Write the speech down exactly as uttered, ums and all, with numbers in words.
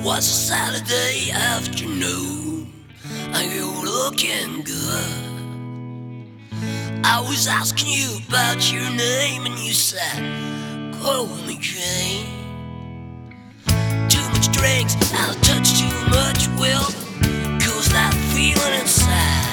Was a Saturday afternoon, and you were looking good. I was asking you about your name, and you said, call me Jane. Too much drinks and a touch too much will cause that feeling inside.